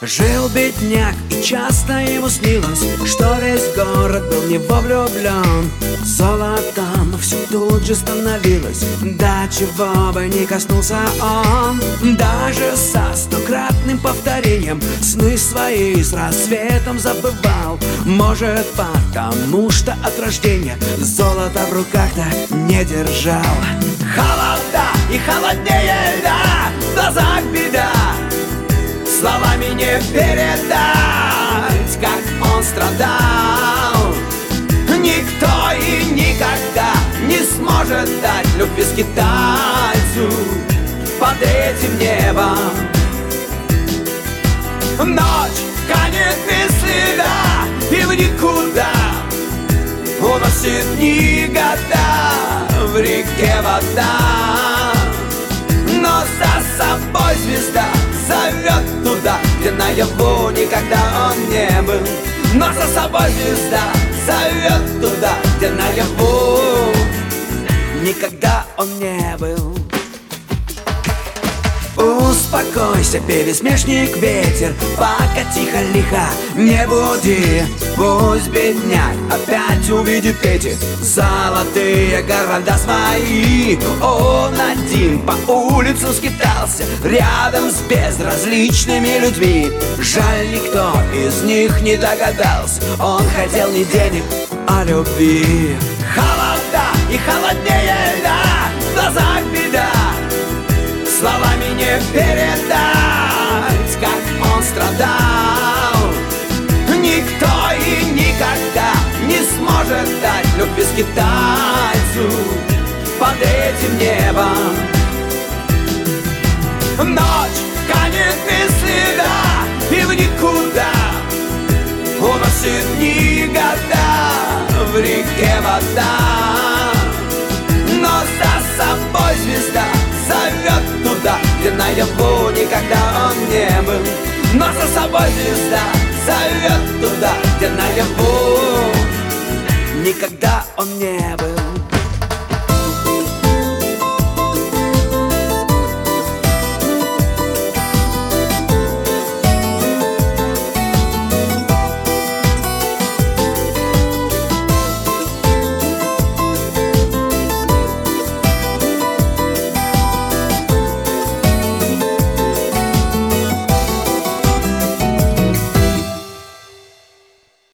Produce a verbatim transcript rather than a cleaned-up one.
Жил бедняк, и часто ему снилось, что весь город был в него влюблен. Золотом все тут же становилось, до чего бы не коснулся он. Даже со стократным повторением сны свои с рассветом забывал. Может, потому что от рождения золото в руках-то не держал. Холода и холоднее льда, в глазах беда, словами не передать, как он страдал. Никто и никогда не сможет дать любви скитальцу под этим небом. Ночь канет без следа и в никуда уносит дни, года, в реке вода. Но за собой звезда зовет туда, где наяву никогда он не был. Но за собой звезда зовет туда, где наяву никогда он не был. Успокойся, пересмешник ветер, пока тихо-лихо не буди. Пусть бедняк опять увидит эти золотые города свои. Он один по улицам скитался, рядом с безразличными людьми. Жаль, никто из них не догадался, он хотел не денег, а любви. Холода и холоднее льда, в глазах беда, словами не передать, как он страдал. Никто и никогда не сможет дать любви скитальцу под этим небом. Ночь канет без следа и в никуда уносит дни, года, в реке вода. Но за собой звезда зовет туда, где наяву никогда он не был. Но за собой звезда зовет туда, где наяву никогда он не был.